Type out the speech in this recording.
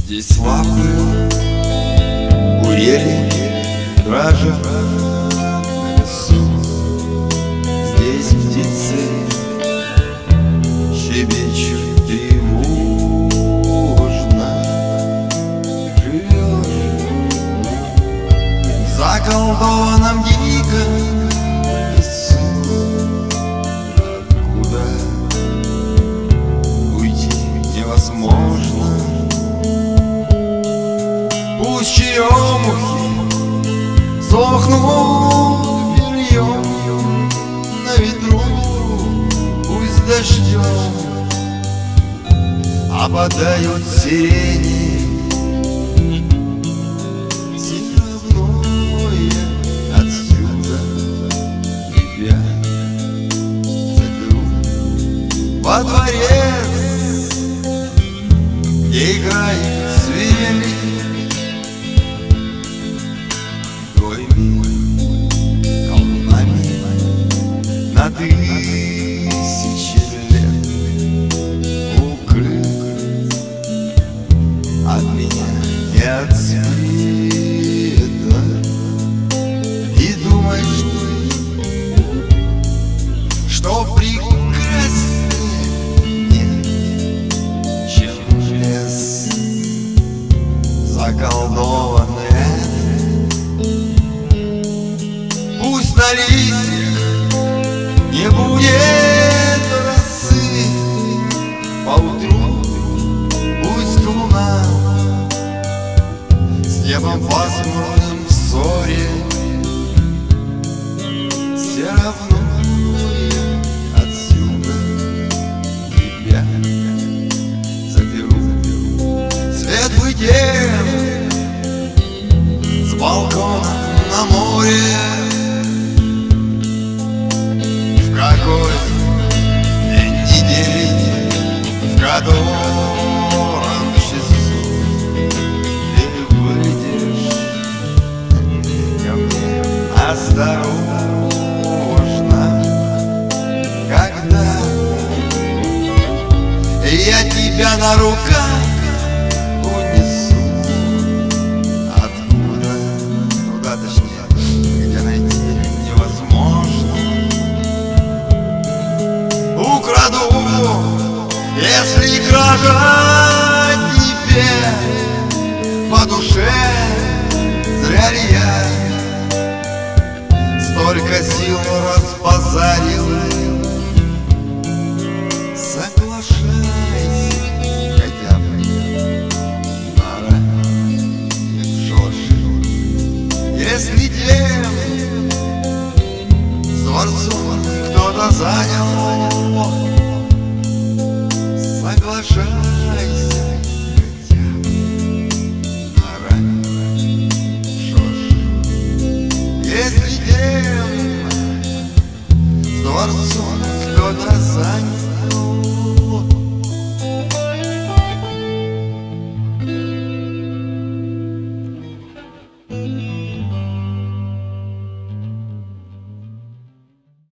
Здесь лапы у ели дрожат на лесу. Здесь птицы щебечут тревожно. Живешь в заколдованном диком лесу. Откуда уйти невозможно. Пусть черемухи сохнут бельем на ветру, пусть дождем опадают сирени. Все равно я отсюда тебя заберу во дворец, где играет свирели. На тысячи лет укрыт от меня и от света. И думаешь ты, что прекраснее нет, чем лес заколдованный. Пусть на листьях не будет росы поутру, пусть луна с небом пасмурным в ссоре. Все равно я отсюда тебя заберу. Светлый день с балкона на море. В какой день недели, в котором часу ты выйдешь ко мне осторожно, когда я тебя на руках унесу. Откуда? Туда, точнее, где найти невозможно. Украду, если кража тебе по душе. Зря ли я столько сил разбазарил? Соглашайся хотя бы на ранних Джорджи. Если день с дворцом кто-то занял, соглашайся.